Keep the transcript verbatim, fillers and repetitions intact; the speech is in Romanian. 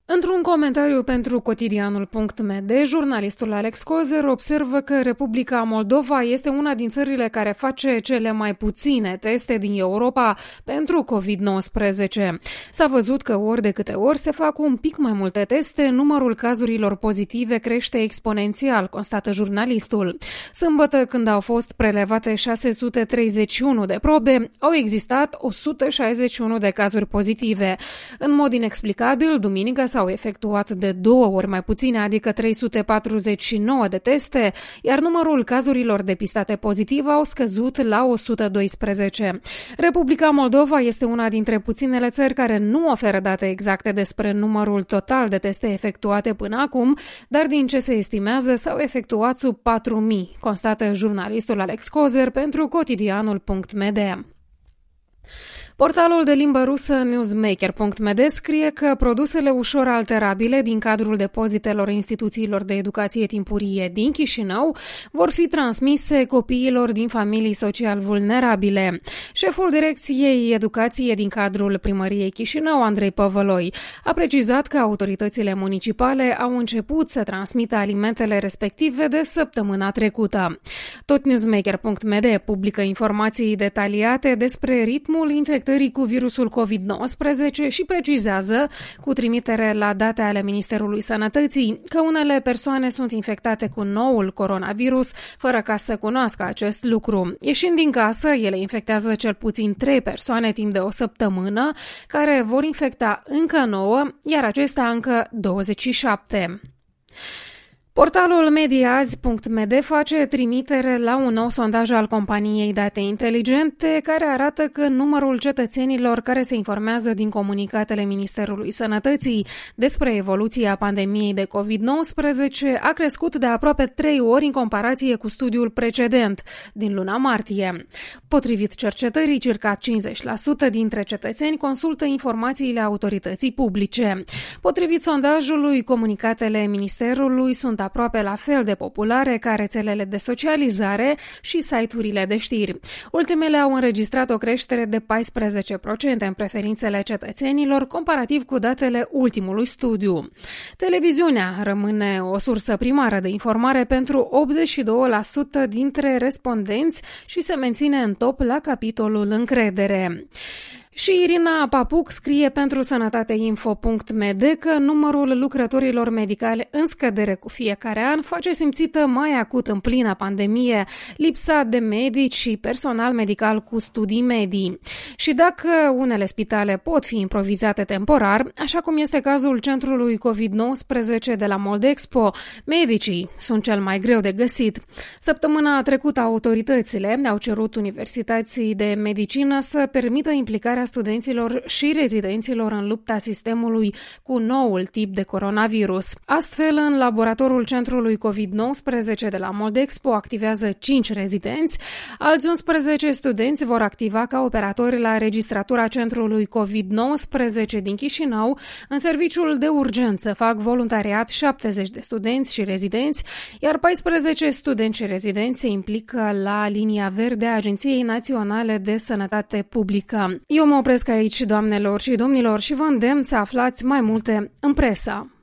Într-un comentariu pentru cotidianul punct m d, jurnalistul Alex Kozer observă că Republica Moldova este una din țările care face cele mai puține teste din Europa pentru covid nouăsprezece. S-a văzut că ori de câte ori se fac un pic mai multe teste, numărul cazurilor pozitive crește exponențial, constată jurnalistul. Sâmbătă, când au fost prelevate șase sute treizeci și unu de probe, au existat o sută șaizeci și unu de cazuri pozitive. În mod inexplicabil, duminică s-au efectuat de două ori mai puține, adică trei sute patruzeci și nouă de teste, iar numărul cazurilor depistate pozitiv au scăzut la o sută doisprezece. Republica Moldova este una dintre puținele țări care nu oferă date exacte despre numărul total de teste efectuate până acum, dar din ce se estimează s-au efectuat sub patru mii, constată jurnalistul Alex Kozer pentru cotidianul punct m d. Portalul de limbă rusă newsmaker punct m d scrie că produsele ușor alterabile din cadrul depozitelor instituțiilor de educație timpurie din Chișinău vor fi transmise copiilor din familii social vulnerabile. Șeful Direcției Educație din cadrul Primăriei Chișinău, Andrei Păvăloi, a precizat că autoritățile municipale au început să transmită alimentele respective de săptămâna trecută. Tot newsmaker punct m d publică informații detaliate despre ritmul infectării cu virusul covid nouăsprezece și precizează, cu trimitere la date ale Ministerului Sănătății, că unele persoane sunt infectate cu noul coronavirus, fără ca să cunoască acest lucru. Ieșind din casă, ele infectează cel puțin trei persoane timp de o săptămână, care vor infecta încă nouă, iar acestea încă douăzeci și șapte. Portalul mediaazi punct m d face trimitere la un nou sondaj al companiei Date Inteligente care arată că numărul cetățenilor care se informează din comunicatele Ministerului Sănătății despre evoluția pandemiei de covid nouăsprezece a crescut de aproape trei ori în comparație cu studiul precedent din luna martie. Potrivit cercetării, circa cincizeci la sută dintre cetățeni consultă informațiile autorității publice. Potrivit sondajului, comunicatele Ministerului sunt aproape la fel de populare ca rețelele de socializare și site-urile de știri. Ultimele au înregistrat o creștere de paisprezece la sută în preferințele cetățenilor, comparativ cu datele ultimului studiu. Televiziunea rămâne o sursă primară de informare pentru optzeci și doi la sută dintre respondenți și se menține în top la capitolul încredere. Și Irina Papuc scrie pentru sănătateinfo punct m d că numărul lucrătorilor medicale în scădere cu fiecare an face simțită mai acut în plină pandemie lipsa de medici și personal medical cu studii medii. Și dacă unele spitale pot fi improvizate temporar, așa cum este cazul centrului covid nouăsprezece de la Moldexpo, medicii sunt cel mai greu de găsit. Săptămâna trecută autoritățile au cerut Universității de Medicină să permită implicarea studenților și rezidenților în lupta sistemului cu noul tip de coronavirus. Astfel, în laboratorul centrului covid nouăsprezece de la Moldexpo activează cinci rezidenți, alți unsprezece studenți vor activa ca operatori la registratura centrului covid nouăsprezece din Chișinău. În serviciul de urgență fac voluntariat șaptezeci de studenți și rezidenți, iar paisprezece studenți și rezidenți se implică la linia verde a Agenției Naționale de Sănătate Publică. Eu mă opresc aici, doamnelor și domnilor, și vă îndemn să aflați mai multe în presă.